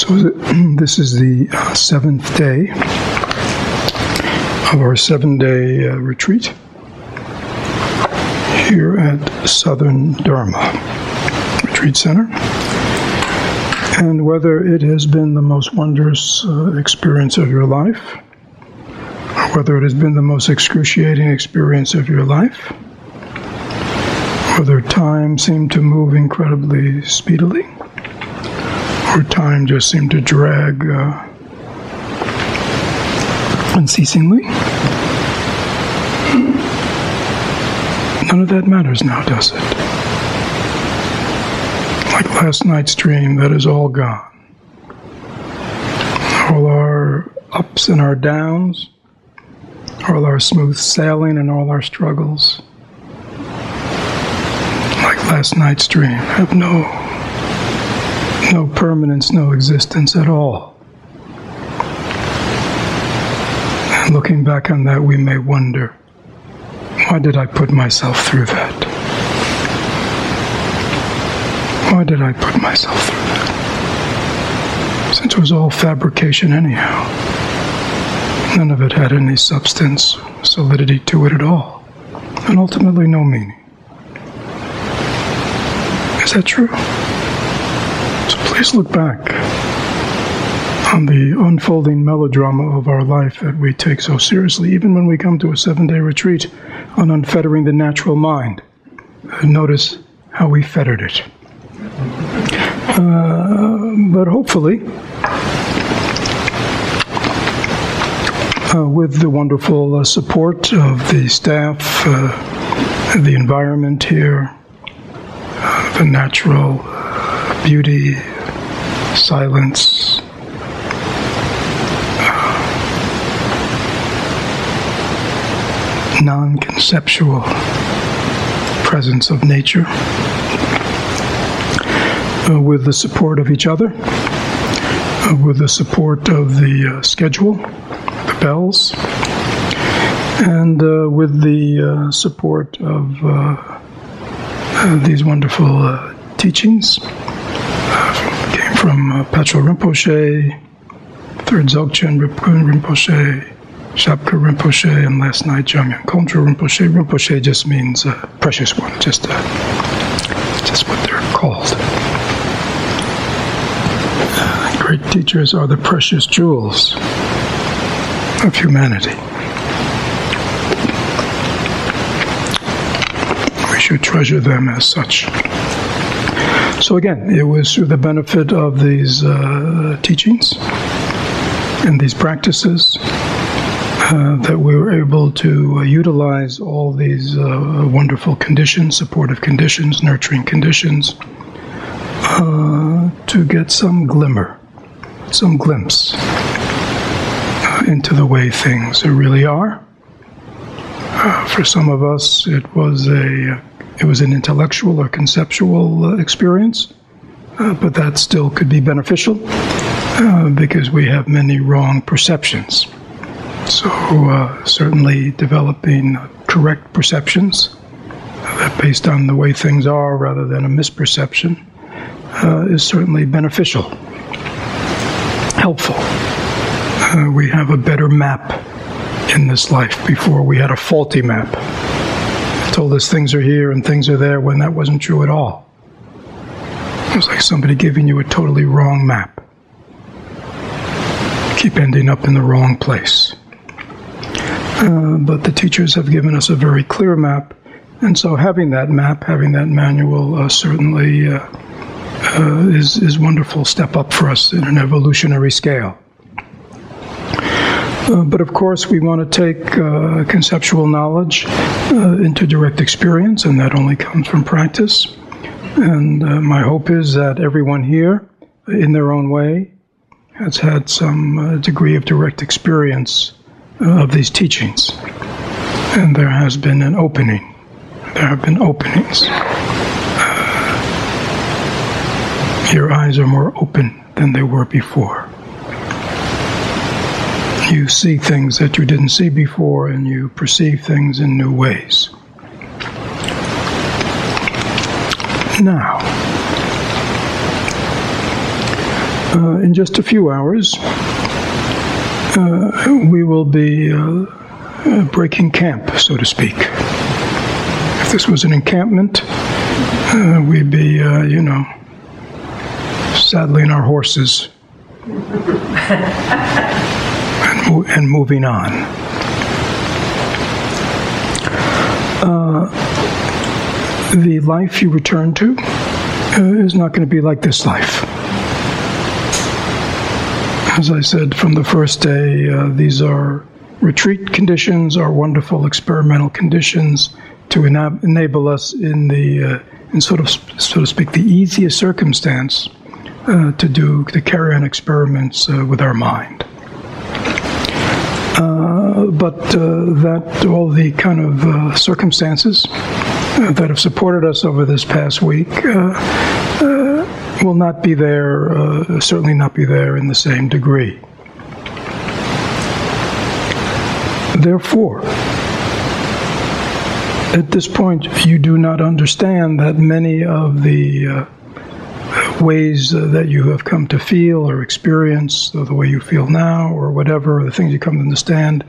So this is the seventh day of our 7-day retreat here at Southern Dharma Retreat Center. And whether it has been the most wondrous experience of your life, or whether it has been the most excruciating experience of your life, whether time seemed to move incredibly speedily, or time just seemed to drag unceasingly, none of that matters now, does it? Like last night's dream, that is all gone. All our ups and our downs, all our smooth sailing and all our struggles, like last night's dream, have no permanence, no existence at all. And looking back on that, we may wonder, why did I put myself through that? Why did I put myself through that? Since it was all fabrication anyhow. None of it had any substance, solidity to it at all. And ultimately no meaning. Is that true? So please look back on the unfolding melodrama of our life that we take so seriously, even when we come to a 7-day retreat on unfettering the natural mind. Notice how we fettered it. But hopefully, with the wonderful support of the staff, the environment here, the natural beauty, silence, non-conceptual presence of nature, with the support of each other, with the support of the schedule, the bells, and with the support of these wonderful teachings. Came from Patrul Rinpoche, Third Dzogchen Rinpoche, Shabka Rinpoche, and last night Jamyang Kongtrul Rinpoche. Rinpoche just means precious one, just what they're called. Great teachers are the precious jewels of humanity. We should treasure them as such. So again, it was through the benefit of these teachings and these practices that we were able to utilize all these wonderful conditions, supportive conditions, nurturing conditions, to get some glimmer, some glimpse into the way things really are. For some of us, it was an intellectual or conceptual experience, but that still could be beneficial because we have many wrong perceptions. So certainly developing correct perceptions that based on the way things are rather than a misperception is certainly beneficial, helpful. We have a better map in this life. Before we had a faulty map. It told us things are here and things are there when that wasn't true at all. It was like somebody giving you a totally wrong map. Keep ending up in the wrong place. But the teachers have given us a very clear map, and so having that map, having that manual certainly is wonderful step up for us in an evolutionary scale. But of course, we want to take conceptual knowledge into direct experience, and that only comes from practice. And my hope is that everyone here, in their own way, has had some degree of direct experience of these teachings. And there has been an opening. There have been openings. Your eyes are more open than they were before. You see things that you didn't see before, and you perceive things in new ways. Now, In just a few hours, we will be breaking camp, so to speak. If this was an encampment, we'd be, saddling our horses and moving on. The life you return to is not going to be like this life. As I said from the first day, these are retreat conditions, are wonderful experimental conditions to enable us in sort of, so to speak, the easiest circumstance to carry on experiments with our mind. But that all the kind of circumstances that have supported us over this past week will not be there, certainly not be there in the same degree. Therefore, at this point, you do not understand that many of the ways that you have come to feel or experience, or the way you feel now, or whatever, the things you come to understand,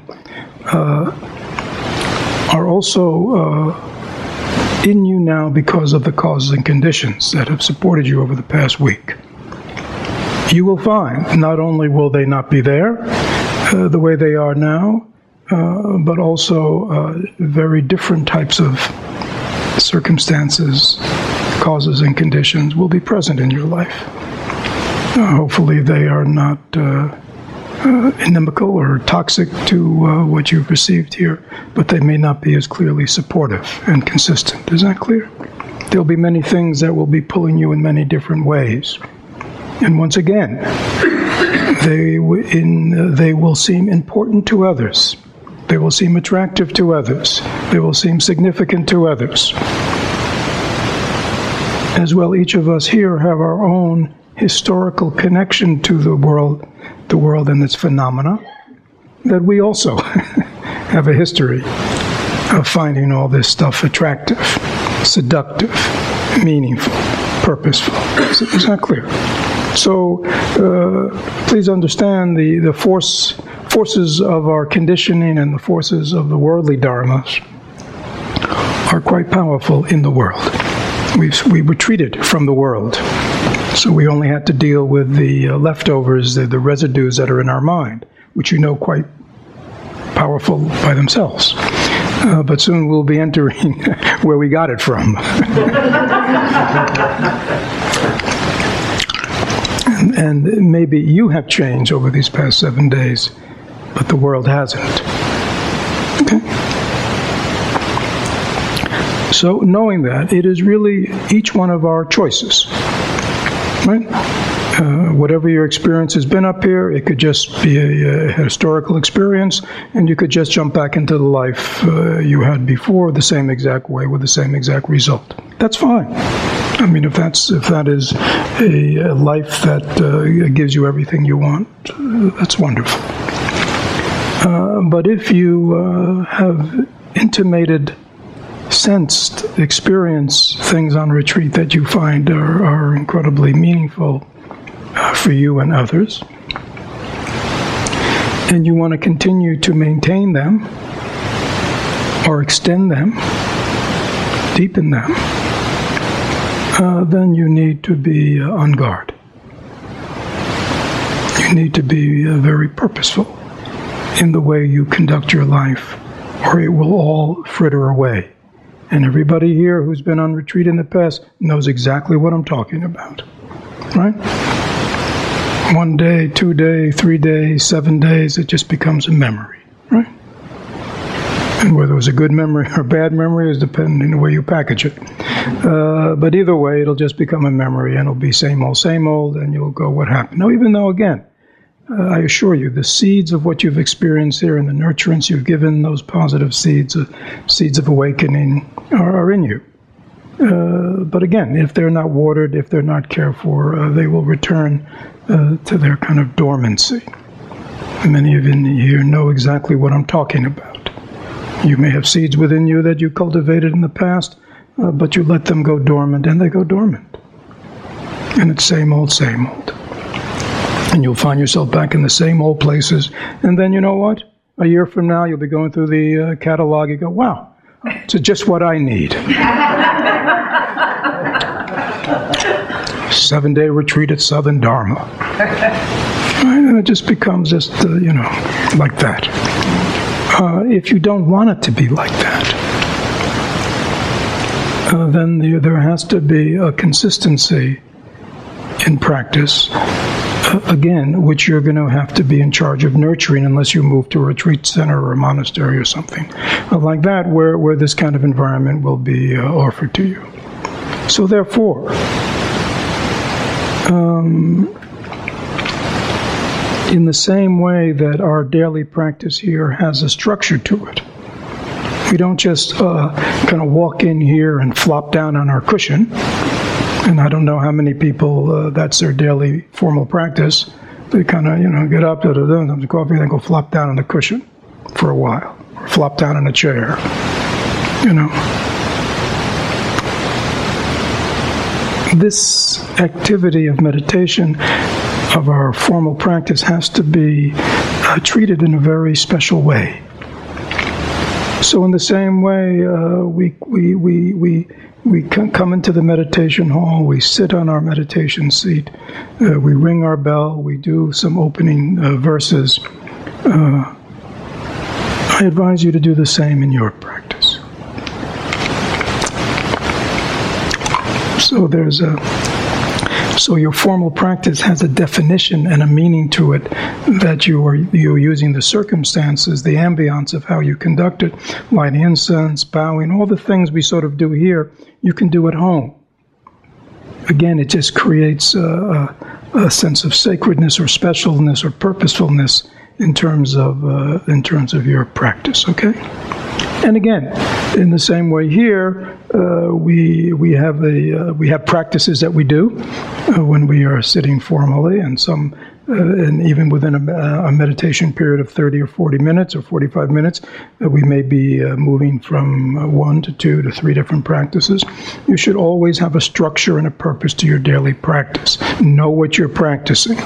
are also in you now because of the causes and conditions that have supported you over the past week. You will find not only will they not be there the way they are now, but also very different types of circumstances, causes and conditions will be present in your life. Hopefully they are not inimical or toxic to what you've received here, but they may not be as clearly supportive and consistent. Is that clear? There'll be many things that will be pulling you in many different ways. And once again, they will seem important to others. They will seem attractive to others. They will seem significant to others. As well, each of us here have our own historical connection to the world and its phenomena, that we also have a history of finding all this stuff attractive, seductive, meaningful, purposeful. Is that clear? So please understand the forces of our conditioning and the forces of the worldly dharmas are quite powerful in the world. We retreated from the world, so we only had to deal with the leftovers, the residues that are in our mind, which quite powerful by themselves. But soon we'll be entering where we got it from. And maybe you have changed over these past 7 days, but the world hasn't. Okay? So knowing that, it is really each one of our choices. Right? Whatever your experience has been up here, it could just be a historical experience, and you could just jump back into the life you had before the same exact way with the same exact result. That's fine. I mean, if that is a life that gives you everything you want, that's wonderful. But if you have intimated, sensed, experienced things on retreat that you find are incredibly meaningful for you and others, and you want to continue to maintain them or extend them, deepen them, then you need to be on guard. You need to be very purposeful in the way you conduct your life, or it will all fritter away. And everybody here who's been on retreat in the past knows exactly what I'm talking about. Right? 1 day, 2 days, 3 days, 7 days, it just becomes a memory. Right? And whether it was a good memory or a bad memory is depending on the way you package it. But either way, it'll just become a memory, and it'll be same old, and you'll go, what happened? Now, even though, again, I assure you, the seeds of what you've experienced here and the nurturance you've given, those positive seeds of awakening are in you. But again, if they're not watered, if they're not cared for, they will return to their kind of dormancy. Many of you here know exactly what I'm talking about. You may have seeds within you that you cultivated in the past, but you let them go dormant, and they go dormant. And it's same old, same old. And you'll find yourself back in the same old places. And then you know what? A year from now, you'll be going through the catalog. You go, wow, it's just what I need. 7-day retreat at Southern Dharma. And it just becomes just, like that. If you don't want it to be like that, then there has to be a consistency in practice, again, which you're going to have to be in charge of nurturing unless you move to a retreat center or a monastery or something like that, where this kind of environment will be offered to you. So therefore, in the same way that our daily practice here has a structure to it, we don't just kind of walk in here and flop down on our cushion. And I don't know how many people that's their daily formal practice. They kind of, get up, have some coffee, then go flop down on the cushion for a while, or flop down in a chair. This activity of meditation, of our formal practice, has to be treated in a very special way. So in the same way, we come into the meditation hall, we sit on our meditation seat, we ring our bell, we do some opening verses. I advise you to do the same in your practice. So your formal practice has a definition and a meaning to it that you're using the circumstances, the ambience of how you conduct it, lighting incense, bowing, all the things we sort of do here, you can do at home. Again, it just creates a sense of sacredness or specialness or purposefulness in terms of your practice. Okay. And again, in the same way here, we have practices that we do when we are sitting formally, and even within a meditation period of 30 or 40 minutes or 45 minutes, we may be moving from 1 to 2 to 3 different practices. You should always have a structure and a purpose to your daily practice. Know what you're practicing.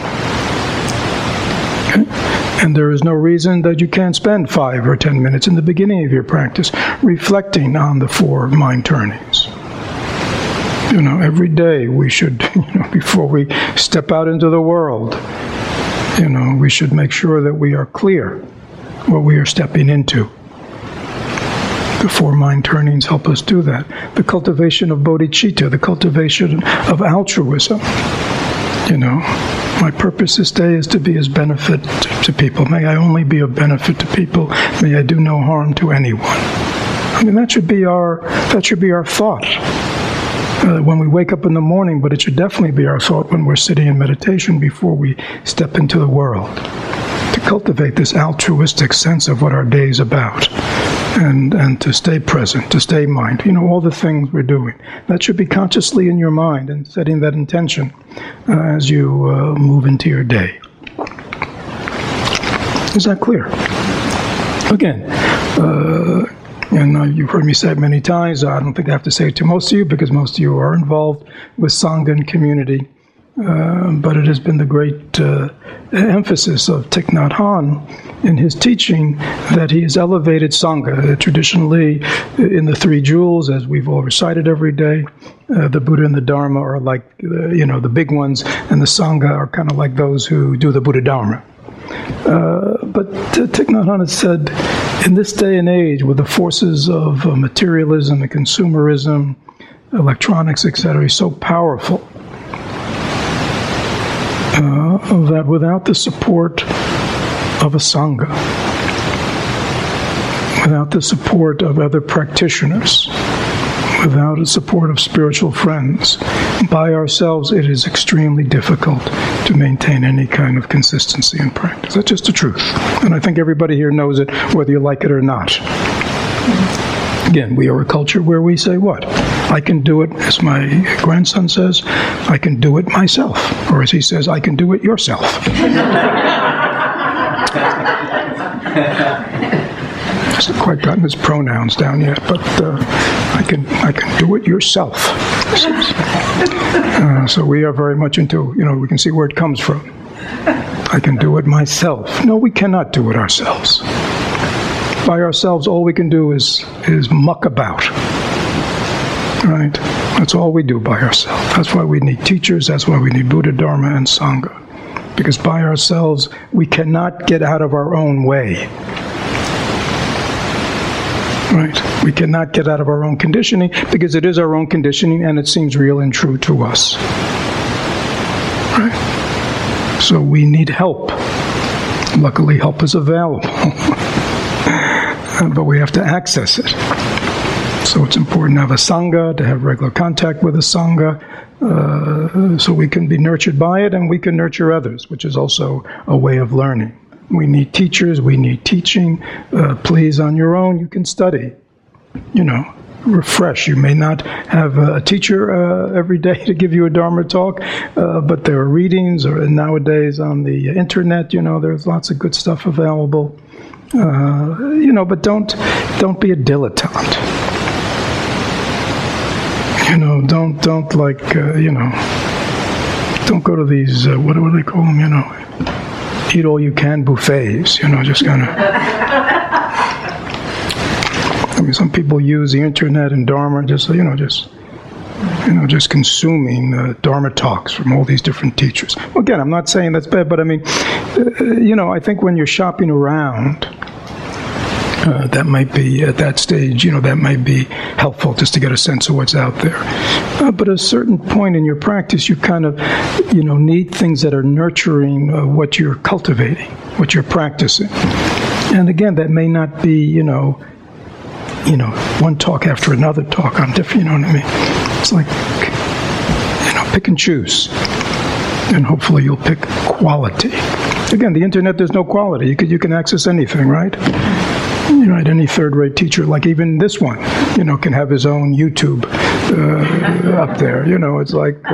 Okay? And there is no reason that you can't spend 5 or 10 minutes in the beginning of your practice reflecting on the 4 mind turnings. Every day we should, before we step out into the world, we should make sure that we are clear what we are stepping into. The 4 mind turnings help us do that. The cultivation of bodhicitta, the cultivation of altruism. My purpose this day is to be as benefit to people. May I only be of benefit to people. May I do no harm to anyone. That should be our thought when we wake up in the morning, but it should definitely be our thought when we're sitting in meditation before we step into the world. To cultivate this altruistic sense of what our day is about. And to stay present, to stay mind, all the things we're doing. That should be consciously in your mind and setting that intention as you move into your day. Is that clear? Again, and you've heard me say it many times, I don't think I have to say it to most of you because most of you are involved with Sangha and community. But it has been the great emphasis of Thich Nhat Hanh in his teaching that he has elevated Sangha. Traditionally, in the 3 jewels, as we've all recited every day, the Buddha and the Dharma are like, the big ones, and the Sangha are kind of like those who do the Buddha Dharma. But Thich Nhat Hanh has said, in this day and age, with the forces of materialism and consumerism, electronics, etc., is so powerful, that without the support of a Sangha, without the support of other practitioners, without the support of spiritual friends, by ourselves it is extremely difficult to maintain any kind of consistency in practice. That's just the truth. And I think everybody here knows it, whether you like it or not. Again, we are a culture where we say what? I can do it, as my grandson says, I can do it myself. Or as he says, I can do it yourself. Hasn't quite gotten his pronouns down yet, but I can do it yourself. So we are very much into, we can see where it comes from. I can do it myself. No, we cannot do it ourselves. By ourselves, all we can do is muck about. Right? That's all we do by ourselves. That's why we need teachers. That's why we need Buddha, Dharma, and Sangha. Because by ourselves, we cannot get out of our own way. Right? We cannot get out of our own conditioning because it is our own conditioning and it seems real and true to us. Right? So we need help. Luckily, help is available. But we have to access it. So it's important to have a Sangha, to have regular contact with a Sangha, so we can be nurtured by it and we can nurture others, which is also a way of learning. We need teachers, we need teaching. Please, on your own, you can study. Refresh. You may not have a teacher every day to give you a Dharma talk, but there are readings, or nowadays on the internet, there's lots of good stuff available. But don't be a dilettante. Don't go to these, what do they call them, eat all you can buffets, just kind of. Some people use the internet and Dharma just consuming Dharma talks from all these different teachers. Well, again, I'm not saying that's bad, but I think when you're shopping around, that might be, at that stage, that might be helpful just to get a sense of what's out there. But at a certain point in your practice, you kind of, need things that are nurturing what you're cultivating, what you're practicing. And again, that may not be, one talk after another talk on different, what I mean? It's like, pick and choose. And hopefully you'll pick quality. Again, the internet, there's no quality. You can access anything, right? Any third-rate teacher, like even this one, can have his own YouTube up there. It's like,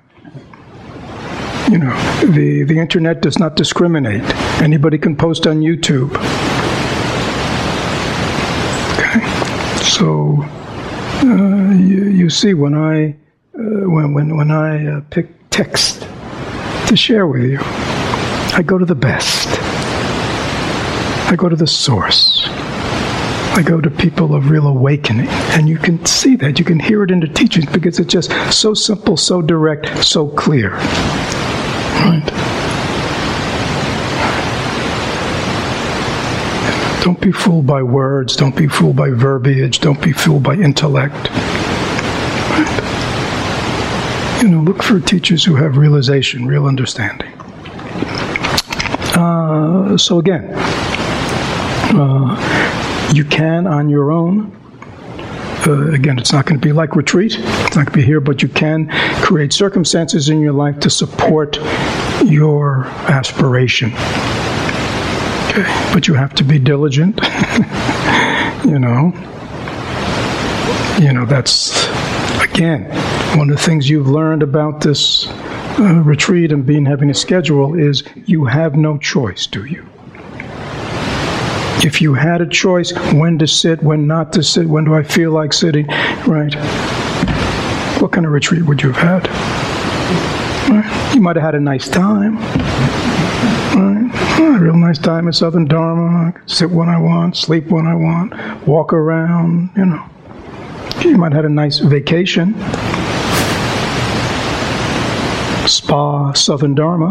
the internet does not discriminate. Anybody can post on YouTube. Okay, so you see, when I pick text to share with you, I go to the best. I go to the source. I go to people of real awakening. And you can see that. You can hear it in the teachings because it's just so simple, so direct, so clear. Right? Don't be fooled by words. Don't be fooled by verbiage. Don't be fooled by intellect. Right? Look for teachers who have realization, real understanding. So again, you can on your own. Again, it's not going to be like retreat. It's not going to be here, but you can create circumstances in your life to support your aspiration. Okay, but you have to be diligent. That's, again, one of the things you've learned about this retreat and having a schedule is you have no choice, do you? If you had a choice when to sit, when not to sit, when do I feel like sitting, right? What kind of retreat would you have had? Right? You might have had a nice time. Right? A real nice time at Southern Dharma. I could sit when I want, sleep when I want, walk around, You might have had a nice vacation. Spa, Southern Dharma.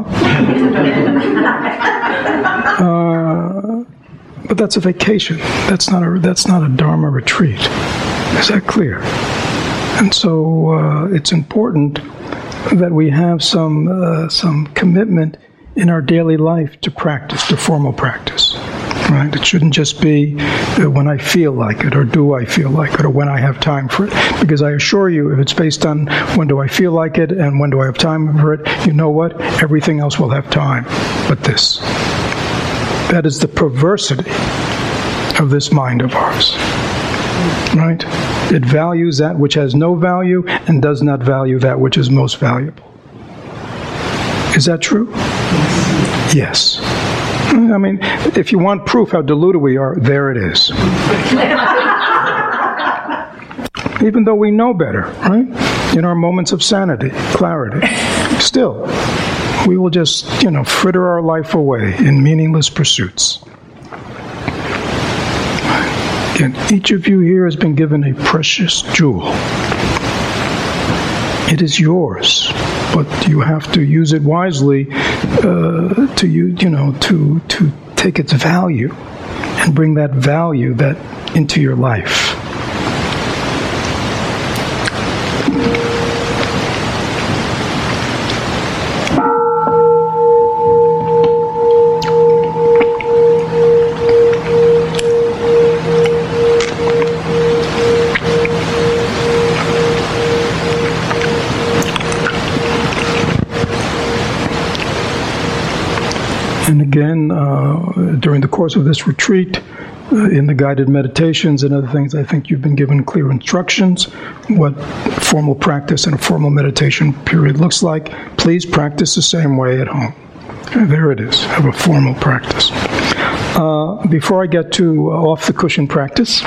But that's a vacation. That's not a Dharma retreat. Is that clear? And so it's important that we have some commitment in our daily life to practice, to formal practice. Right? It shouldn't just be when I feel like it, or do I feel like it, or when I have time for it. Because I assure you, if it's based on when do I feel like it and when do I have time for it, you know what? Everything else will have time but this. That is the perversity of this mind of ours. Right? It values that which has no value and does not value that which is most valuable. Is that true? Yes. I mean, if you want proof how deluded we are, there it is. Even though we know better, right? In our moments of sanity, clarity. Still, we will just, fritter our life away in meaningless pursuits. Again, each of you here has been given a precious jewel. It is yours, but you have to use it wisely to take its value and bring that value into your life. And again, during the course of this retreat, in the guided meditations and other things, I think you've been given clear instructions what formal practice and a formal meditation period looks like. Please practice the same way at home. Okay, there it is. Have a formal practice. Before I get to off the cushion practice,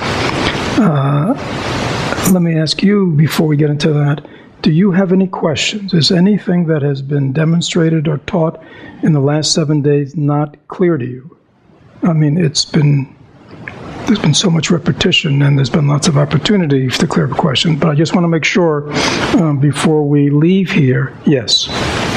let me ask you, before we get into that, do you have any questions? Is anything that has been demonstrated or taught in the last 7 days not clear to you? I mean, there's been so much repetition, and there's been lots of opportunity to clear up questions, but I just want to make sure before we leave here. Yes?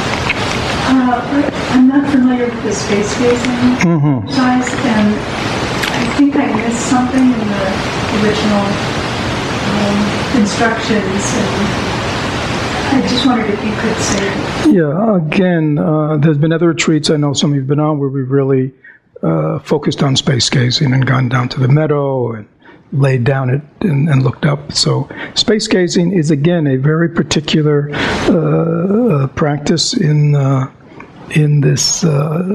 I'm not familiar with the space gazing exercise, and I think I missed something in the original instructions, and I just wondered if you could say. Yeah, again, there's been other retreats I know some of you have been on where we've really focused on space gazing and gone down to the meadow and laid down it and looked up. So space gazing is, again, a very particular practice in this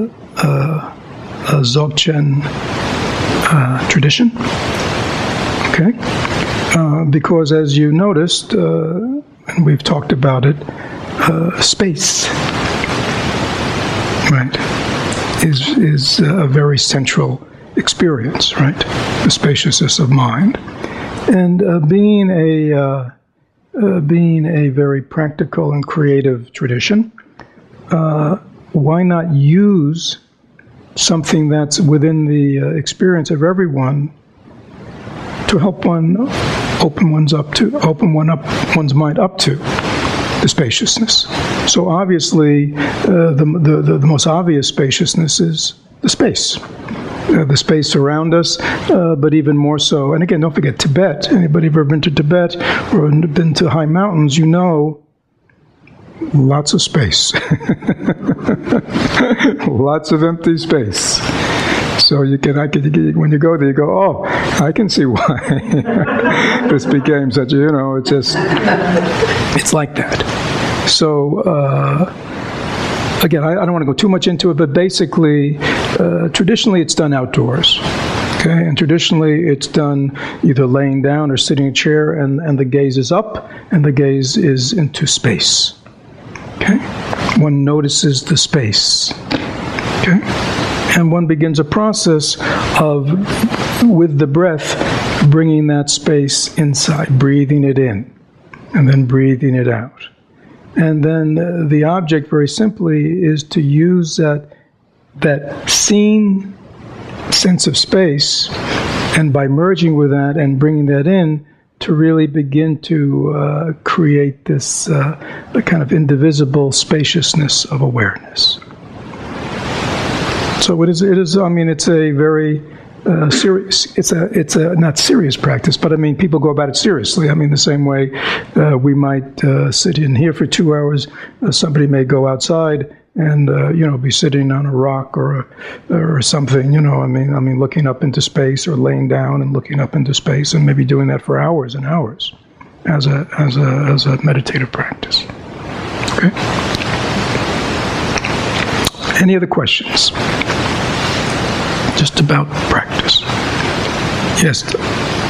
Dzogchen tradition. Okay? Because as you noticed, and we've talked about it, space, right, is a very central experience, right? The spaciousness of mind, and being a very practical and creative tradition, why not use something that's within the experience of everyone to help one open one's mind up to the spaciousness. So obviously, the most obvious spaciousness is the space around us, but even more so. And again, don't forget Tibet. Anybody ever been to Tibet or been to high mountains? You know, lots of space, lots of empty space. So when you go there, you go, oh, I can see why this became such a, it's like that. So, again, I don't want to go too much into it, but basically, traditionally it's done outdoors. Okay, and traditionally it's done either laying down or sitting in a chair, and the gaze is up, and the gaze is into space. Okay, one notices the space. Okay. And one begins a process of, with the breath, bringing that space inside, breathing it in, and then breathing it out. And then the object, very simply, is to use that seen sense of space, and by merging with that and bringing that in, to really begin to create this kind of indivisible spaciousness of awareness. So it is. I mean, it's a very serious. It's a not serious practice, but I mean, people go about it seriously. I mean, the same way we might sit in here for 2 hours. Somebody may go outside and be sitting on a rock or something. I mean, looking up into space, or laying down and looking up into space, and maybe doing that for hours and hours as a meditative practice. Okay. Any other questions? Just about practice. Yes. When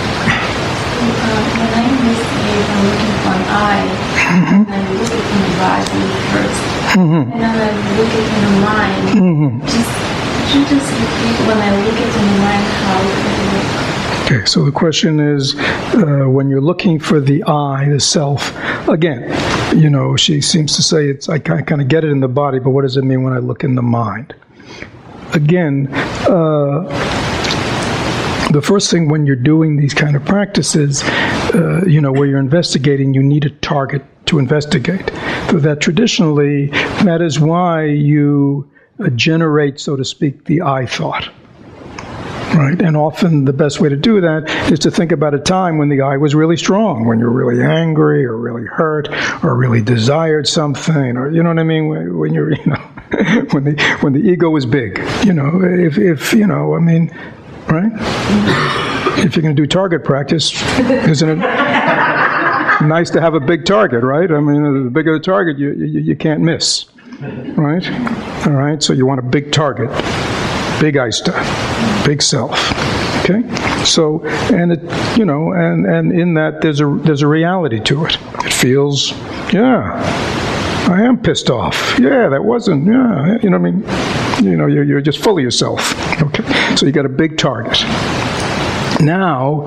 I investigate, I'm looking for an eye, and I look at in the body first, and then I look at in the mind. Could you just repeat, when I look at in the mind, how it would look? Okay, so the question is, when you're looking for the I, the self, again, she seems to say I kind of get it in the body, but what does it mean when I look in the mind? Again, the first thing when you're doing these kind of practices, where you're investigating, you need a target to investigate. So that traditionally, that is why you generate, so to speak, the I thought. Right? And often the best way to do that is to think about a time when the I was really strong, when you're really angry or really hurt or really desired something, or you know what I mean, when you're, when the ego is big, if right? If you're going to do target practice, isn't it nice to have a big target, right? I mean, the bigger the target, you can't miss, right? All right, so you want a big target. Big Aista, big self. Okay, so and it, and in that there's a reality to it. It feels, I am pissed off. Yeah, that wasn't. Yeah, you know what I mean. You're just full of yourself. Okay, so you got a big target. Now,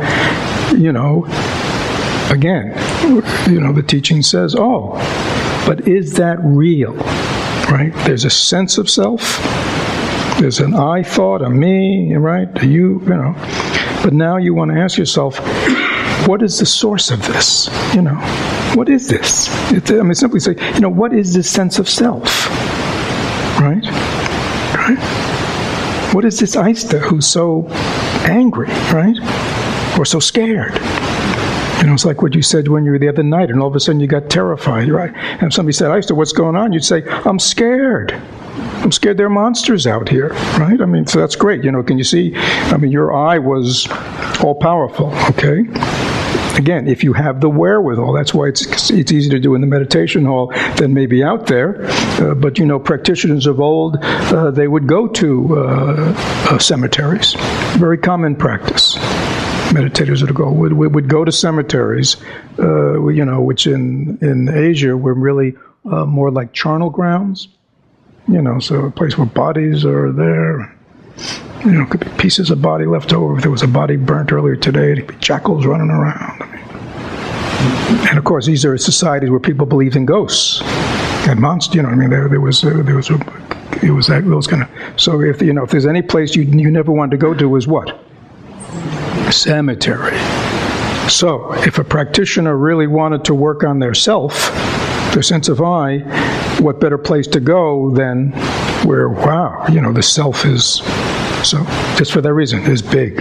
again, the teaching says, but is that real? Right? There's a sense of self. There's an I thought, a me, right? A you, But now you want to ask yourself, what is the source of this? What is this? Simply say, what is this sense of self? Right? Right? What is this Aista who's so angry, right? Or so scared? It's like what you said when you were the other night, and all of a sudden you got terrified, right? And if somebody said, Aista, what's going on? You'd say, I'm scared. I'm scared there are monsters out here, right? So that's great. Can you see? Your I was all-powerful, okay? Again, if you have the wherewithal, that's why it's easy to do in the meditation hall than maybe out there. But, practitioners of old, they would go to cemeteries. Very common practice. Meditators would go to cemeteries, which in Asia were really more like charnel grounds. So a place where bodies are there. Could be pieces of body left over. If there was a body burnt earlier today, it'd be jackals running around. And of course, these are societies where people believed in ghosts and monsters. There was those kind of. So if there's any place you never wanted to go to, was what? Cemetery. So if a practitioner really wanted to work on their self, their sense of I, what better place to go than where, the self is, so just for that reason, is big.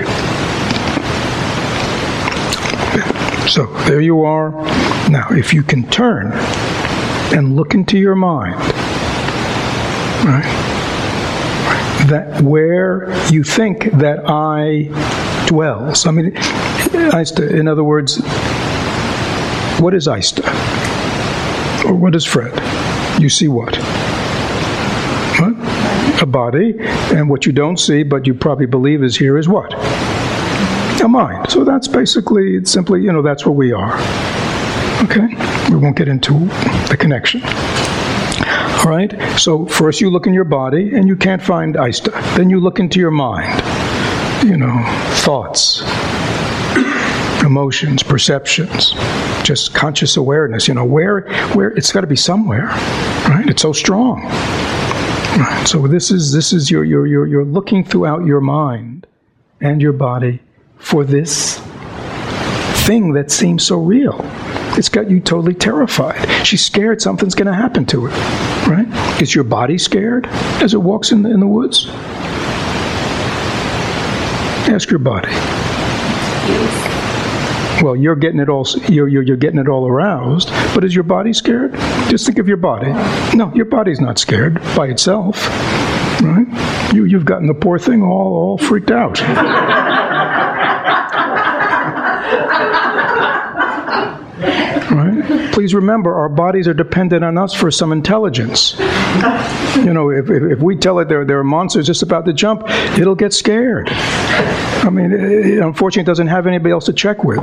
So there you are. Now, if you can turn and look into your mind, right, that where you think that I dwells. Aista, in other words, what is Aista? Or what is Fred? You see what? What? A body, and what you don't see, but you probably believe is here, is what? A mind. So that's basically, it's simply, that's what we are. Okay? We won't get into the connection. All right? So first you look in your body, and you can't find Aista. Then you look into your mind. Thoughts, emotions, perceptions, just conscious awareness. Where it's got to be somewhere, right? It's so strong. Right. So this is you're looking throughout your mind and your body for this thing that seems so real. It's got you totally terrified. She's scared something's going to happen to it, right? Is your body scared as it walks in the woods? Ask your body. Well, you're getting it all. You're getting it all aroused. But is your body scared? Just think of your body. No, your body's not scared by itself, right? You've gotten the poor thing all freaked out. Right? Please remember, our bodies are dependent on us for some intelligence. If we tell it there are monsters just about to jump, it'll get scared. Unfortunately, it doesn't have anybody else to check with.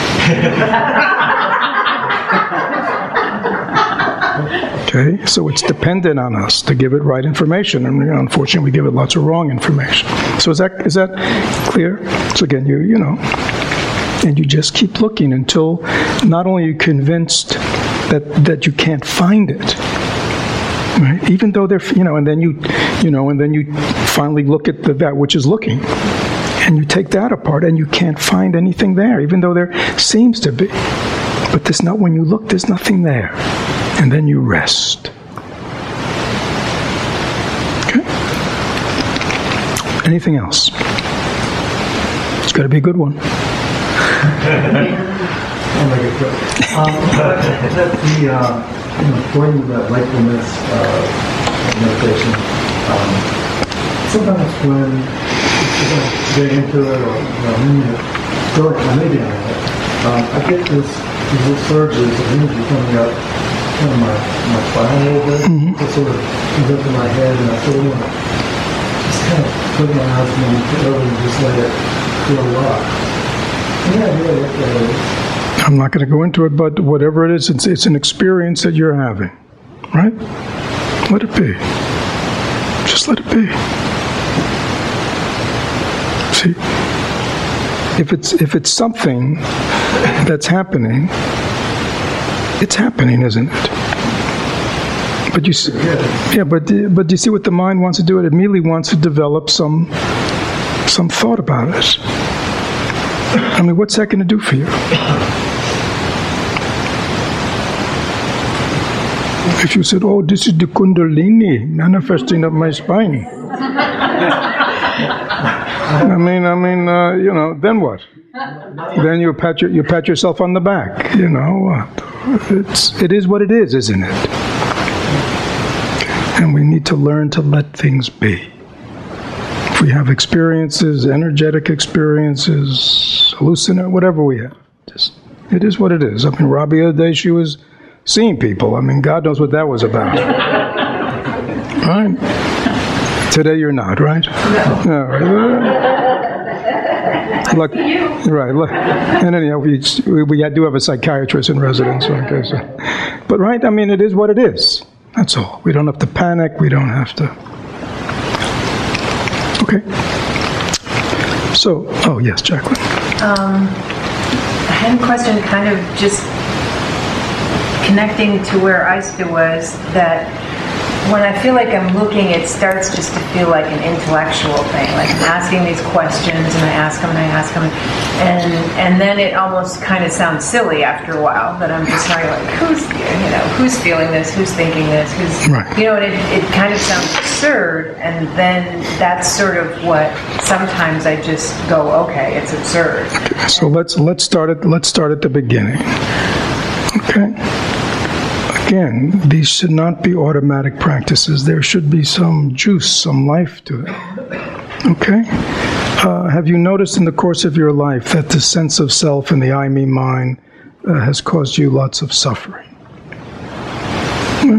Okay, so it's dependent on us to give it right information, and unfortunately, we give it lots of wrong information. So is that clear? So again, And you just keep looking until not only are you convinced that you can't find it, right? Even though they're, and then you finally look at that which is looking, and you take that apart, and you can't find anything there, even though there seems to be. But there's not, when you look, there's nothing there. And then you rest. Okay? Anything else? It's got to be a good one. I'll make it quick. Going to that wakefulness meditation, sometimes when you get into it or maybe I get these surges of energy coming up kind of my spine a little bit. It sort of comes up to my head, and I sort of want to just kind of put my eyes and just let it flow up. Yeah, what that is. I'm not going to go into it, but whatever it is, it's an experience that you're having, right? Let it be. Just let it be. See, if it's something that's happening, it's happening, isn't it? But you see, but you see what the mind wants to do? It immediately wants to develop some thought about it. I mean, what's that going to do for you? If you said, "Oh, this is the Kundalini manifesting up my spine," then what? Then you pat yourself on the back. It is what it is, isn't it? And we need to learn to let things be. If we have experiences, energetic experiences, hallucinate, whatever we have, it is what it is. I mean, Robbie, the other day, she was seeing people. I mean, God knows what that was about. Right? Today you're not, right? No. Right. And anyhow, we do have a psychiatrist in residence. Okay, so. But right, I mean, it is what it is. That's all. We don't have to panic. We don't have to. Okay. So, yes, Jacqueline. I had a question, kind of just connecting to where Aista was, that when I feel like I'm looking, it starts just to feel like an intellectual thing, like I'm asking these questions, and I ask them, and then it almost kind of sounds silly after a while, that I'm just like, who's feeling this, who's thinking this, right. And it kind of sounds absurd, and then that's sort of what sometimes I just go, okay, it's absurd. Okay, so let's start at the beginning. Okay. Again, these should not be automatic practices. There should be some juice, some life to it. Okay? Have you noticed in the course of your life that the sense of self and the I, me, mine has caused you lots of suffering? Okay.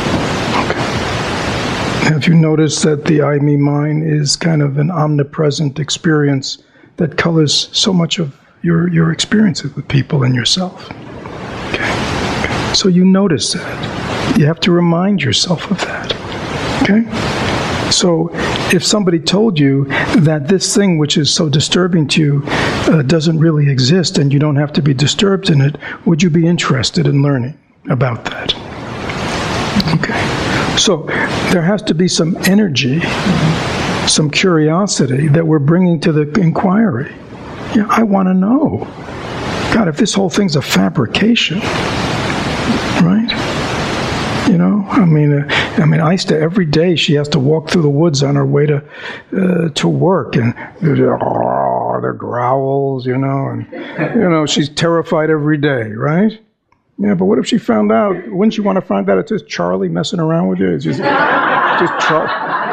Have you noticed that the I, me, mine is kind of an omnipresent experience that colors so much of your experiences with people and yourself? Okay. So you notice that. You have to remind yourself of that. Okay? So if somebody told you that this thing which is so disturbing to you doesn't really exist and you don't have to be disturbed in it, would you be interested in learning about that? Okay. So there has to be some energy, some curiosity that we're bringing to the inquiry. Yeah, I want to know. God, if this whole thing's a fabrication, right? I mean, Aista, every day she has to walk through the woods on her way to work, and the growls, and she's terrified every day, right? Yeah, but what if she found out? Wouldn't you want to find out it's just Charlie messing around with you? It's just Charlie.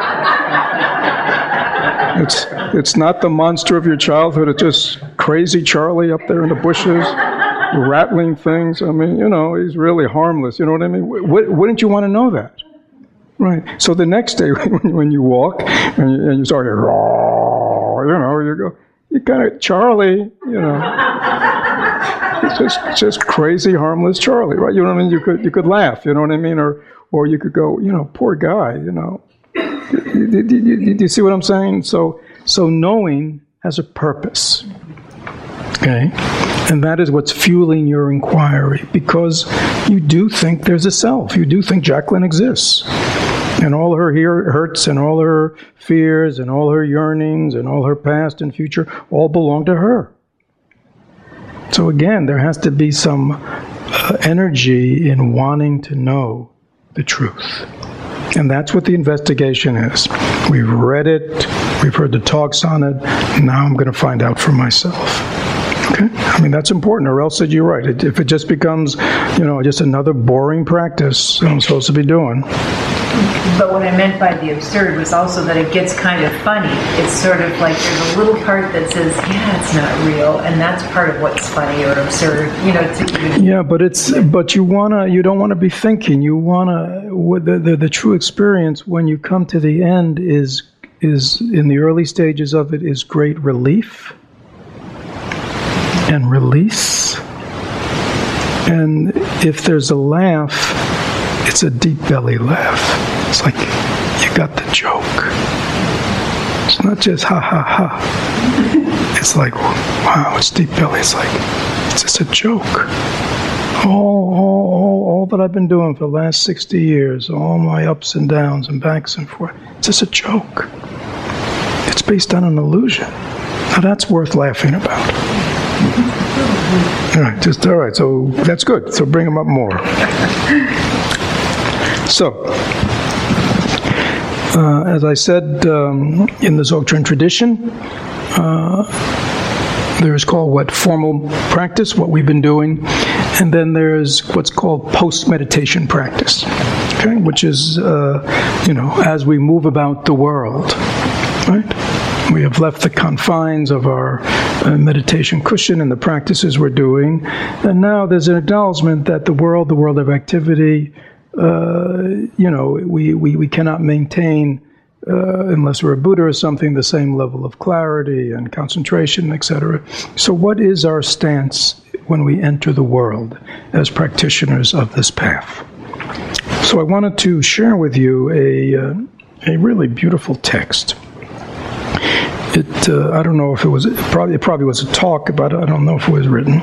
It's not the monster of your childhood. It's just crazy Charlie up there in the bushes, rattling things. I mean, he's really harmless. You know what I mean? Wouldn't you want to know that? Right. So the next day when you walk and you start, you go, you kind of, Charlie, it's just crazy, harmless Charlie, right? You know what I mean? You could laugh, you know what I mean? Or you could go, poor guy, Do you see what I'm saying? So knowing has a purpose. Okay? And that is what's fueling your inquiry, because you do think there's a self. You do think Jacqueline exists. And all her hurts and all her fears and all her yearnings and all her past and future all belong to her. So again, there has to be some energy in wanting to know the truth. And that's what the investigation is. We've read it, we've heard the talks on it, now I'm going to find out for myself. Okay? I mean, that's important, or else you're right. If it just becomes, just another boring practice I'm supposed to be doing. But what I meant by the absurd was also that it gets kind of funny. It's sort of like there's a little part that says, yeah, it's not real, and that's part of what's funny or absurd. Yeah, but you don't want to be thinking. You want to. The true experience when you come to the end is in the early stages of it is great relief and release. And if there's a laugh, it's a deep belly laugh. It's like you got the joke. It's not just ha ha ha. It's like, wow, it's deep belly. It's like, it's just a joke. All that I've been doing for the last 60 years, all my ups and downs and backs and forth, it's just a joke. It's based on an illusion. Now that's worth laughing about. All right, so that's good. So bring them up more. So, as I said, in the Dzogchen tradition, there's called formal practice, what we've been doing, and then there's what's called post-meditation practice, okay, which is, as we move about the world, right? We have left the confines of our meditation cushion and the practices we're doing, and now there's an acknowledgement that the world of activity, we cannot maintain, unless we're a Buddha or something, the same level of clarity and concentration, etc. So what is our stance when we enter the world as practitioners of this path? So I wanted to share with you a really beautiful text. I don't know if it probably was a talk, but I don't know if it was written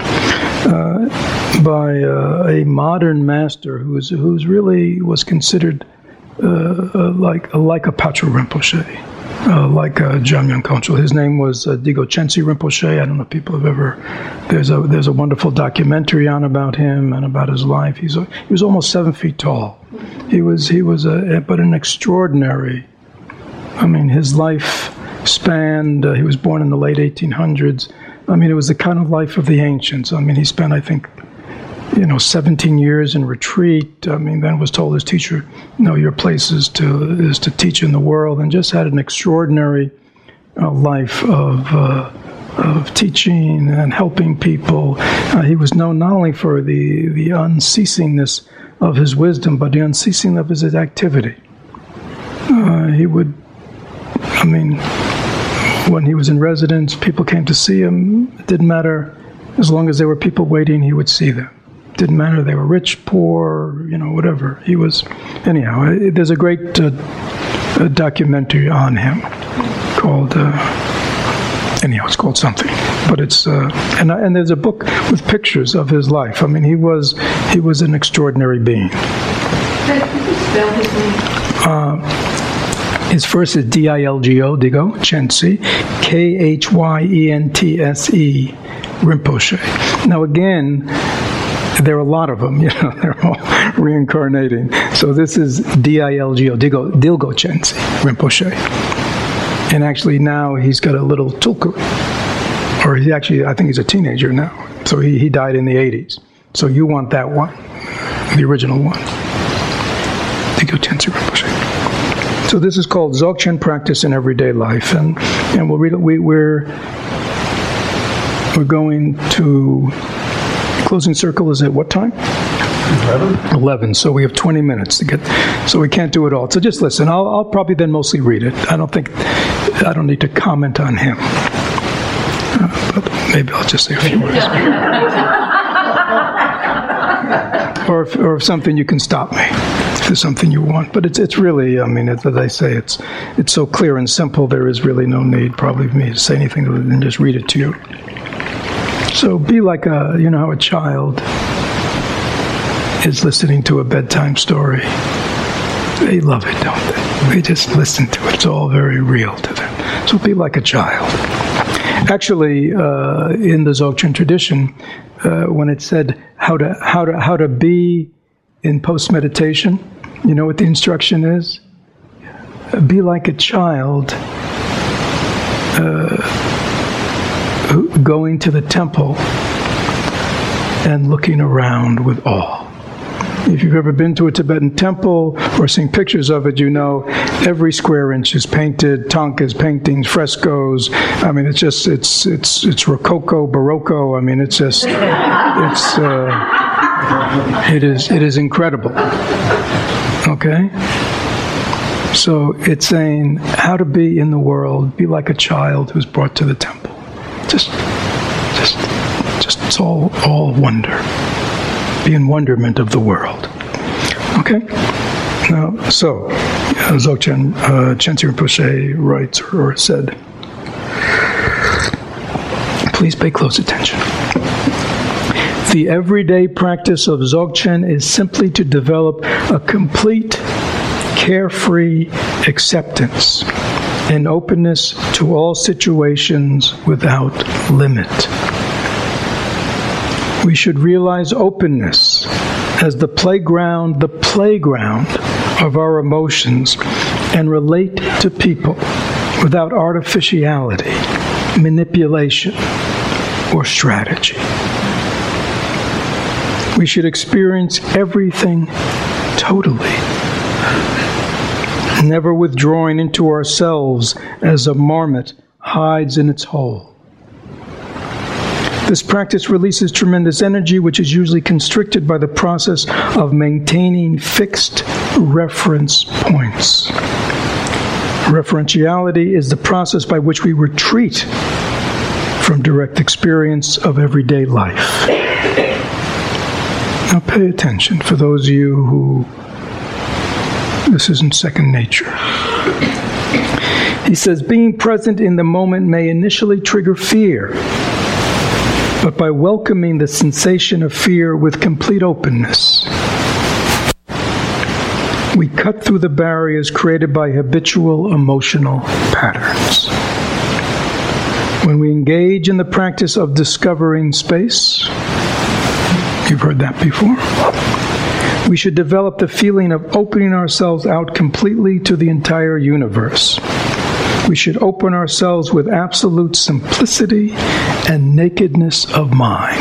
by a modern master who's really was considered like a Patrul Rinpoche, like Jamyang Kongtrul. His name was Digo Chensi Rinpoche. I don't know if people have ever. There's a wonderful documentary on about him and about his life. He was almost 7 feet tall. He was but an extraordinary. I mean, his life spanned. He was born in the late 1800s. I mean, it was the kind of life of the ancients. I mean, he spent, I think, 17 years in retreat. I mean, then was told his teacher, your place is to teach in the world, and just had an extraordinary life of teaching and helping people. He was known not only for the unceasingness of his wisdom, but the unceasing of his activity. He would, when he was in residence, people came to see him. It didn't matter. As long as there were people waiting, he would see them. It didn't matter if they were rich, poor, whatever. He was... Anyhow, there's a great documentary on him called... it's called something. But it's... and there's a book with pictures of his life. I mean, he was an extraordinary being. Could you spell his name? His first is Dilgo, Digo Chensi, Khyentse Rinpoche. Now again, there are a lot of them, they're all reincarnating. So this is Dilgo, Dilgo Chensi Rinpoche. And actually now he's got a little tulku. Or I think he's a teenager now. So he died in the 80s. So you want that one, the original one. Dilgo Chensi Rinpoche. So this is called Dzogchen Practice in Everyday Life, and we'll read it. We're going to closing circle is at what time? 11. So we have 20 minutes to get. So we can't do it all. So just listen. I'll probably then mostly read it. I don't need to comment on him, but maybe I'll just say a few words. Or if something, you can stop me if there's something you want. But it's really, as I say, it's so clear and simple. There is really no need, probably, for me to say anything other than just read it to you. So be like how a child is listening to a bedtime story. They love it, don't they? They just listen to it. It's all very real to them. So be like a child. Actually, in the Dzogchen tradition, when it said how to be in post-meditation, you know what the instruction is? Be like a child going to the temple and looking around with awe. If you've ever been to a Tibetan temple or seen pictures of it, you know every square inch is painted, Tonkas, paintings, frescoes. I mean, it's Rococo, Barocco. I mean, it is incredible. Okay? So it's saying how to be in the world, be like a child who's brought to the temple. Just it's all wonder. Be in wonderment of the world. Okay? Now, so, Dzogchen Chensi Rinpoche writes or said, please pay close attention. The everyday practice of Dzogchen is simply to develop a complete, carefree acceptance and openness to all situations without limit. We should realize openness as the playground of our emotions and relate to people without artificiality, manipulation, or strategy. We should experience everything totally, never withdrawing into ourselves as a marmot hides in its hole. This practice releases tremendous energy, which is usually constricted by the process of maintaining fixed reference points. Referentiality is the process by which we retreat from direct experience of everyday life. Now pay attention for those of you who this isn't second nature. He says, being present in the moment may initially trigger fear, but by welcoming the sensation of fear with complete openness, we cut through the barriers created by habitual emotional patterns. When we engage in the practice of discovering space, you've heard that before, we should develop the feeling of opening ourselves out completely to the entire universe. We should open ourselves with absolute simplicity and nakedness of mind.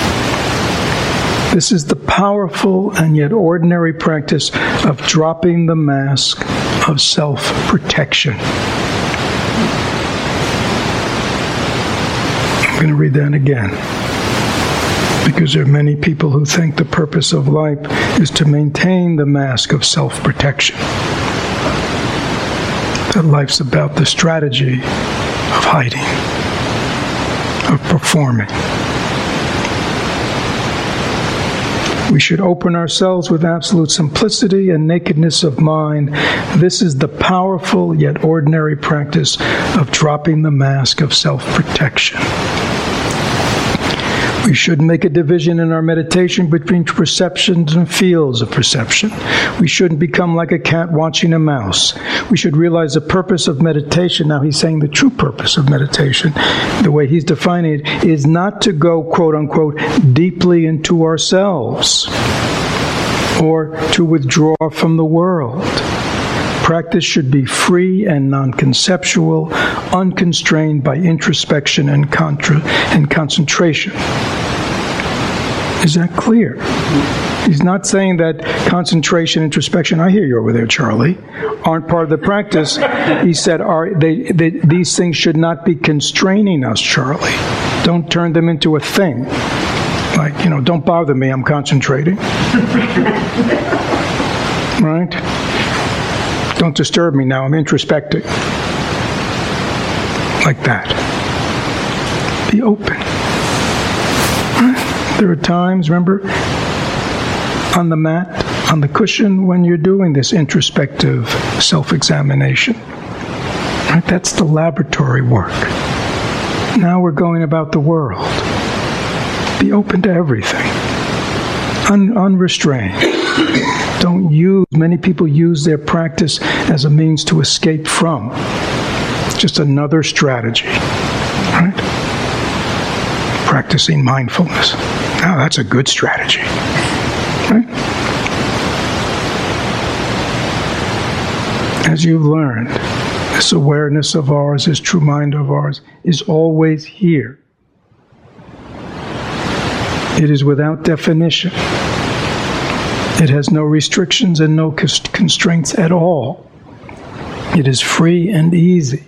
This is the powerful and yet ordinary practice of dropping the mask of self-protection. I'm going to read that again, because there are many people who think the purpose of life is to maintain the mask of self-protection. That life's about the strategy of hiding, of performing. We should open ourselves with absolute simplicity and nakedness of mind. This is the powerful yet ordinary practice of dropping the mask of self-protection. We shouldn't make a division in our meditation between perceptions and fields of perception. We shouldn't become like a cat watching a mouse. We should realize the purpose of meditation. Now he's saying the true purpose of meditation, the way he's defining it, is not to go, quote unquote, deeply into ourselves or to withdraw from the world. Practice should be free and non-conceptual, unconstrained by introspection and concentration. Is that clear? He's not saying that concentration, introspection, I hear you over there, Charlie, aren't part of the practice. He said these things should not be constraining us, Charlie. Don't turn them into a thing. Like, don't bother me, I'm concentrating. Right? Don't disturb me now, I'm introspecting. Like that. Be open. There are times, remember, on the mat, on the cushion, when you're doing this introspective self-examination. Right? That's the laboratory work. Now we're going about the world. Be open to everything. Unrestrained. Don't use, many people use their practice as a means to escape from. Just another strategy, right? Practicing mindfulness. Now that's a good strategy, right? As you've learned, this awareness of ours, this true mind of ours, is always here. It is without definition. It has no restrictions and no constraints at all. It is free and easy.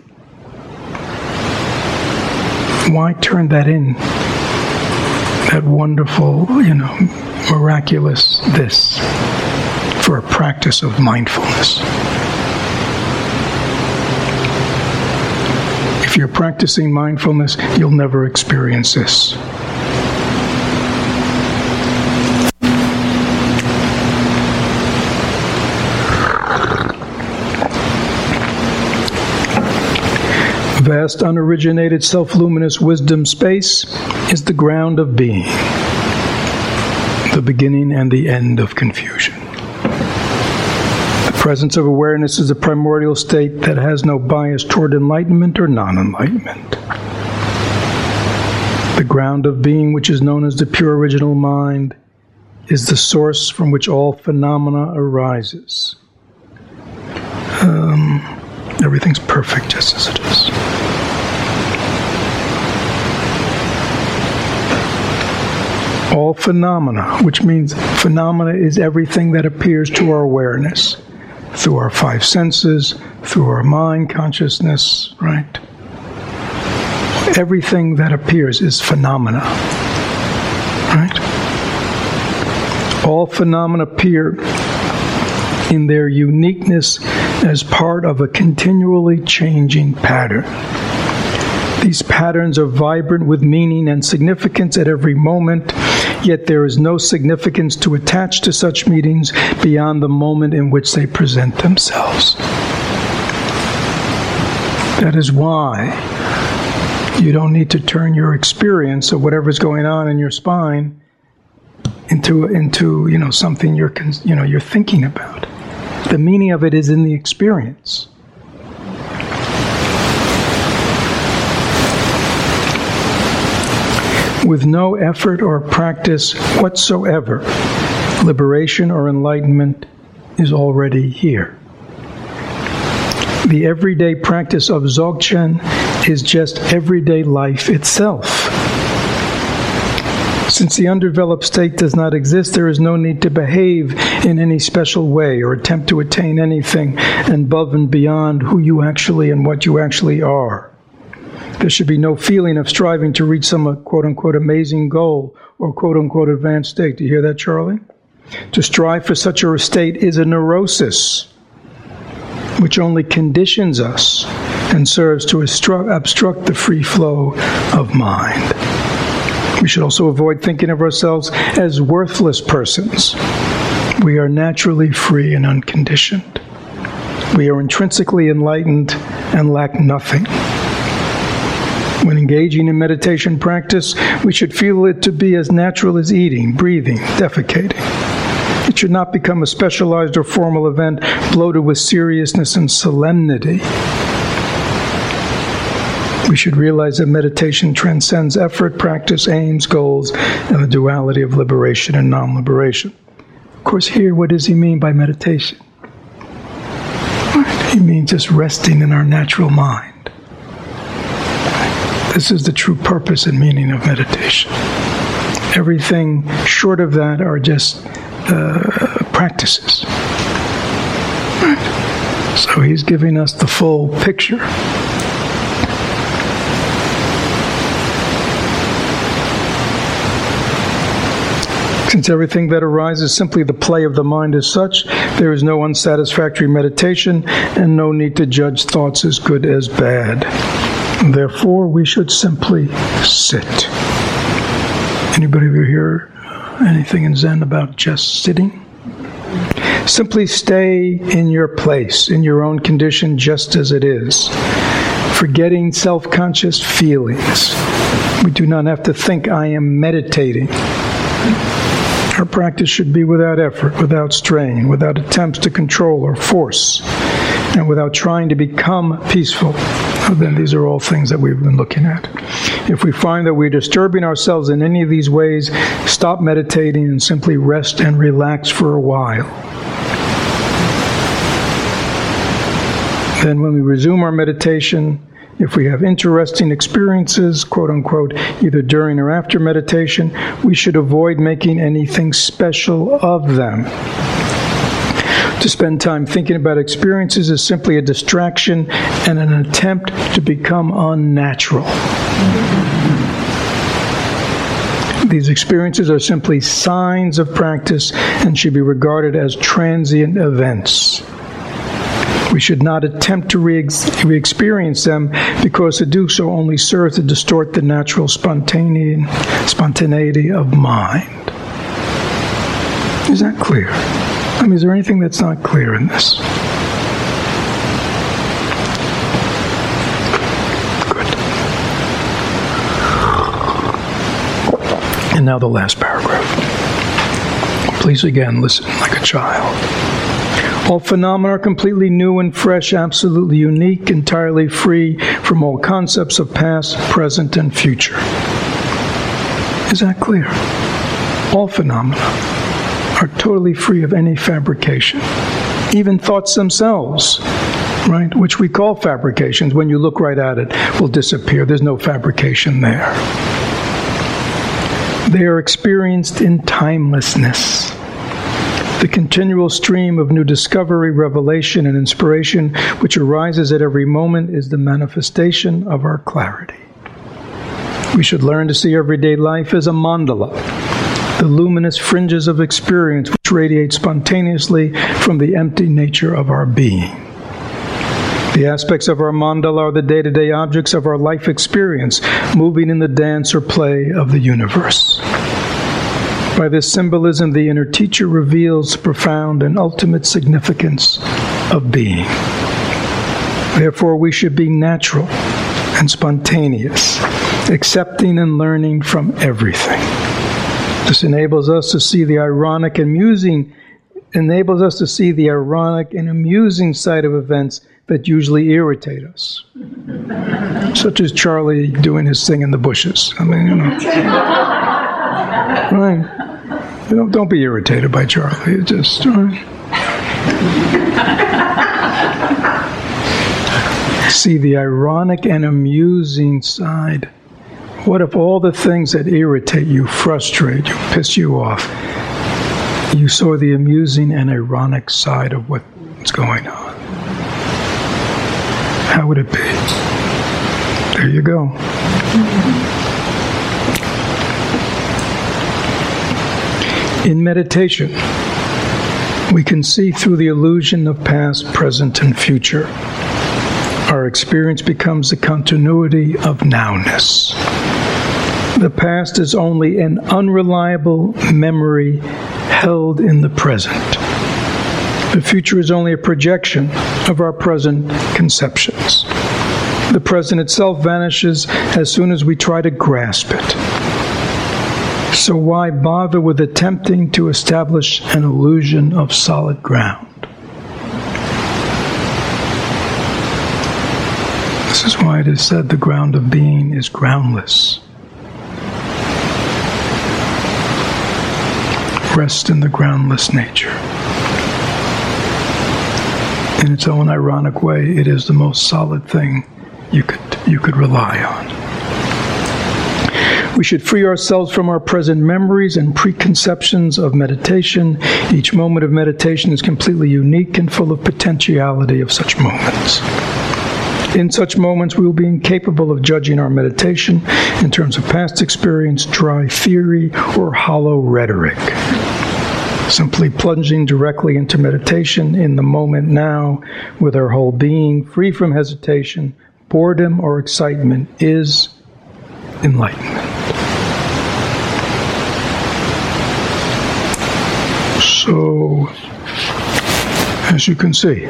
Why turn that in? That wonderful, miraculous this for a practice of mindfulness. If you're practicing mindfulness, you'll never experience this. Vast, unoriginated, self-luminous wisdom space is the ground of being, the beginning and the end of confusion. The presence of awareness is a primordial state that has no bias toward enlightenment or non-enlightenment. The ground of being, which is known as the pure original mind, is the source from which all phenomena arises. Everything's perfect just as it is. All phenomena, which means phenomena is everything that appears to our awareness, through our five senses, through our mind, consciousness, right? Everything that appears is phenomena, right? All phenomena appear in their uniqueness as part of a continually changing pattern. These patterns are vibrant with meaning and significance at every moment, yet there is no significance to attach to such meetings beyond the moment in which they present themselves. That is why you don't need to turn your experience of whatever's going on in your spine into something you're thinking about. The meaning of it is in the experience. With no effort or practice whatsoever, liberation or enlightenment is already here. The everyday practice of Dzogchen is just everyday life itself. Since the undeveloped state does not exist, there is no need to behave in any special way or attempt to attain anything above and beyond who you actually and what you actually are. There should be no feeling of striving to reach some quote-unquote amazing goal or quote-unquote advanced state. Do you hear that, Charlie? To strive for such a state is a neurosis, which only conditions us and serves to obstruct the free flow of mind. We should also avoid thinking of ourselves as worthless persons. We are naturally free and unconditioned. We are intrinsically enlightened and lack nothing. When engaging in meditation practice, we should feel it to be as natural as eating, breathing, defecating. It should not become a specialized or formal event bloated with seriousness and solemnity. We should realize that meditation transcends effort, practice, aims, goals, and the duality of liberation and non-liberation. Of course, here, what does he mean by meditation? He means just resting in our natural mind. This is the true purpose and meaning of meditation. Everything short of that are just practices. Right. So he's giving us the full picture. Since everything that arises is simply the play of the mind as such, there is no unsatisfactory meditation and no need to judge thoughts as good as bad. Therefore, we should simply sit. Anybody ever hear anything in Zen about just sitting? Simply stay in your place, in your own condition just as it is, forgetting self-conscious feelings. We do not have to think, I am meditating. Our practice should be without effort, without strain, without attempts to control or force, and without trying to become peaceful. Then these are all things that we've been looking at. If we find that we're disturbing ourselves in any of these ways, stop meditating and simply rest and relax for a while. Then when we resume our meditation, if we have interesting experiences, quote unquote, either during or after meditation, we should avoid making anything special of them. To spend time thinking about experiences is simply a distraction and an attempt to become unnatural. These experiences are simply signs of practice and should be regarded as transient events. We should not attempt to re-experience them, because to do so only serves to distort the natural spontaneity of mind. Is that clear? I mean, is there anything that's not clear in this? Good. And now the last paragraph. Please again listen like a child. All phenomena are completely new and fresh, absolutely unique, entirely free from all concepts of past, present, and future. Is that clear? All phenomena are totally free of any fabrication. Even thoughts themselves, right, which we call fabrications, when you look right at it, will disappear. There's no fabrication there. They are experienced in timelessness. The continual stream of new discovery, revelation, and inspiration which arises at every moment is the manifestation of our clarity. We should learn to see everyday life as a mandala, the luminous fringes of experience which radiate spontaneously from the empty nature of our being. The aspects of our mandala are the day-to-day objects of our life experience, moving in the dance or play of the universe. By this symbolism, the inner teacher reveals the profound and ultimate significance of being. Therefore, we should be natural and spontaneous, accepting and learning from everything. This enables us to see the ironic and amusing side of events that usually irritate us, such as Charlie doing his thing in the bushes. I mean, right? Don't be irritated by Charlie. It's just see the ironic and amusing side. What if all the things that irritate you, frustrate you, piss you off, you saw the amusing and ironic side of what's going on? How would it be? There you go. In meditation, we can see through the illusion of past, present, and future. Our experience becomes the continuity of nowness. The past is only an unreliable memory held in the present. The future is only a projection of our present conceptions. The present itself vanishes as soon as we try to grasp it. So why bother with attempting to establish an illusion of solid ground? This is why it is said the ground of being is groundless. Rest in the groundless nature. In its own ironic way, it is the most solid thing you could rely on. We should free ourselves from our present memories and preconceptions of meditation. Each moment of meditation is completely unique and full of potentiality of such moments. In such moments, we will be incapable of judging our meditation in terms of past experience, dry theory, or hollow rhetoric. Simply plunging directly into meditation in the moment now with our whole being, free from hesitation, boredom, or excitement, is enlightenment. So, as you can see,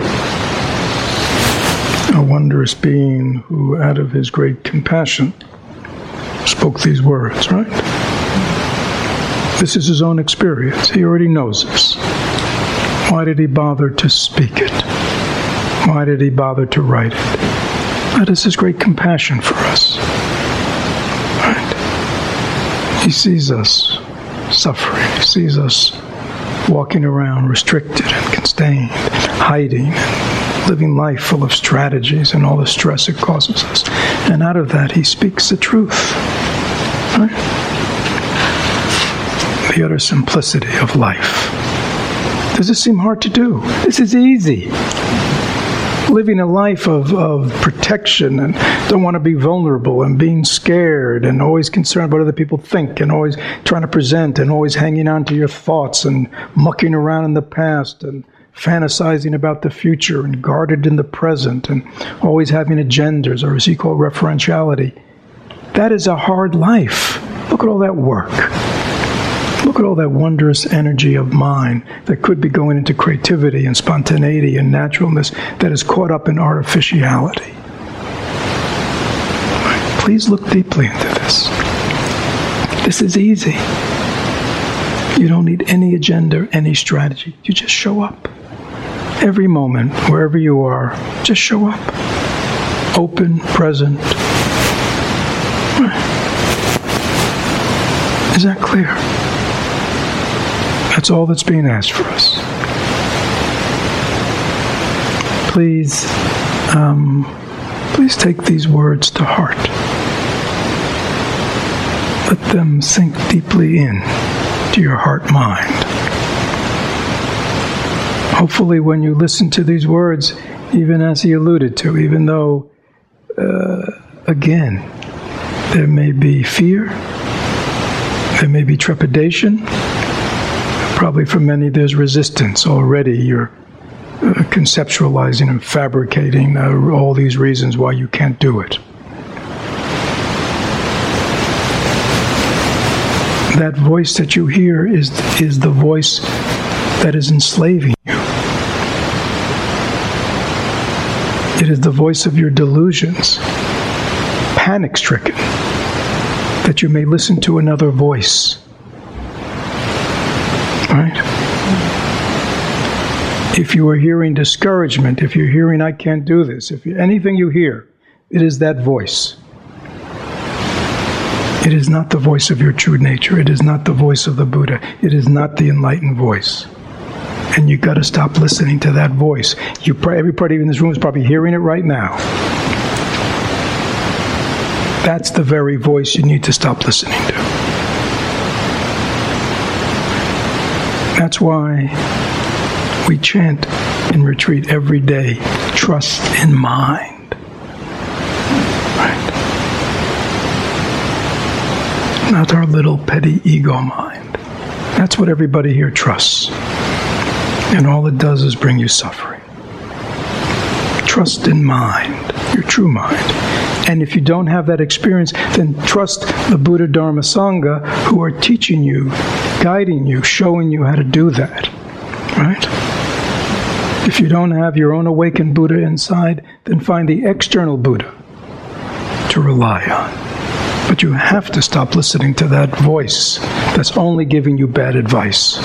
a wondrous being who, out of his great compassion, spoke these words, right? This is his own experience. He already knows this. Why did he bother to speak it? Why did he bother to write it? That is his great compassion for us. Right? He sees us suffering. He sees us walking around restricted and constrained, hiding, and living life full of strategies and all the stress it causes us. And out of that, he speaks the truth. Right? The utter simplicity of life. Does this seem hard to do? This is easy. Living a life of protection and don't want to be vulnerable and being scared and always concerned about what other people think and always trying to present and always hanging on to your thoughts and mucking around in the past and fantasizing about the future and guarded in the present and always having agendas, or as he called referentiality. That is a hard life. Look at all that work. Look at all that wondrous energy of mind that could be going into creativity and spontaneity and naturalness that is caught up in artificiality. Please look deeply into this. This is easy. You don't need any agenda, any strategy. You just show up. Every moment, wherever you are, just show up. Open, present. Is that clear? That's all that's being asked for us. Please take these words to heart. Let them sink deeply in to your heart-mind. Hopefully when you listen to these words, even as he alluded to, even though, again, there may be fear, there may be trepidation, probably for many there's resistance already. You're conceptualizing and fabricating all these reasons why you can't do it. That voice that you hear is the voice that is enslaving you. It is the voice of your delusions, panic-stricken, that you may listen to another voice. Right? If you are hearing discouragement, if you're hearing, I can't do this, anything you hear, it is that voice. It is not the voice of your true nature. It is not the voice of the Buddha. It is not the enlightened voice. And you've got to stop listening to that voice. Everybody in this room is probably hearing it right now. That's the very voice you need to stop listening to. That's why we chant in retreat every day, trust in mind. Right? Not our little petty ego mind. That's what everybody here trusts. And all it does is bring you suffering. Trust in mind, your true mind. And if you don't have that experience, then trust the Buddha, Dharma, Sangha who are teaching you, guiding you, showing you how to do that. Right? If you don't have your own awakened Buddha inside, then find the external Buddha to rely on. But you have to stop listening to that voice that's only giving you bad advice.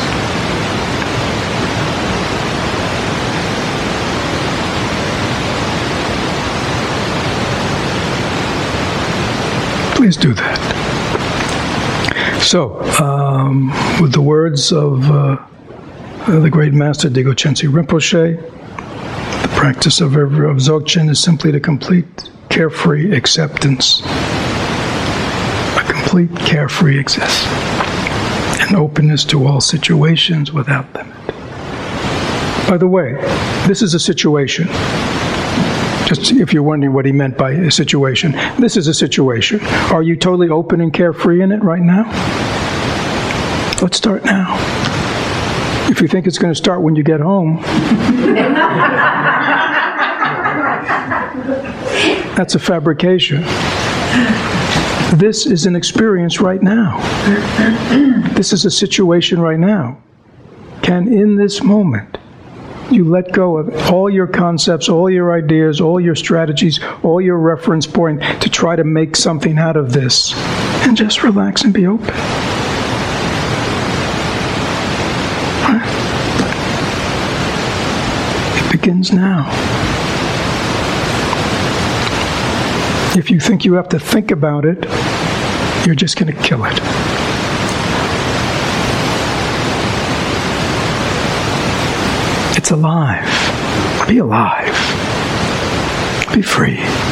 Please do that. So, with the words of the great master Digo Chensi Rinpoche, the practice of Dzogchen is simply the complete carefree acceptance, a complete carefree existence, an openness to all situations without limit. By the way, this is a situation. Just if you're wondering what he meant by a situation, this is a situation. Are you totally open and carefree in it right now? Let's start now. If you think it's going to start when you get home, that's a fabrication. This is an experience right now. This is a situation right now. Can in this moment You let go of all your concepts, all your ideas, all your strategies, all your reference point to try to make something out of this. And just relax and be open. It begins now. If you think you have to think about it, you're just going to kill it. It's alive. Be alive. Be free.